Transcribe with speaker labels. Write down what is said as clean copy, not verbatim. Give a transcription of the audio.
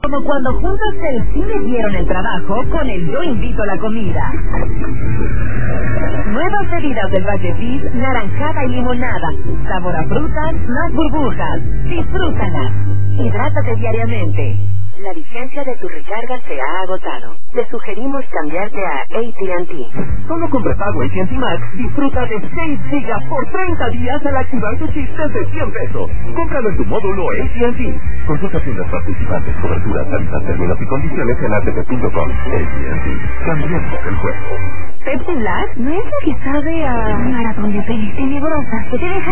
Speaker 1: Como cuando juntos sí me dieron el trabajo con el Yo Invito a la Comida. Nuevas bebidas del Valle Fizz, naranjada y limonada. Sabor a frutas, más burbujas. Disfrútalas. Hidrátate diariamente. La vigencia de tu recarga se ha agotado. Te sugerimos cambiarte a AT&T.
Speaker 2: Solo con prepago AT&T Max disfruta de 6 gigas por 30 días al activar tu chip desde 100 pesos. Cómpralo en tu módulo AT&T. Consulta tiendas participantes, coberturas, tarifas, términos y condiciones en AT&T.com. AT&T. Cambiemos el juego.
Speaker 1: Pepsi Black no es la que sabe a maratón de pelis tenebrosas que te deja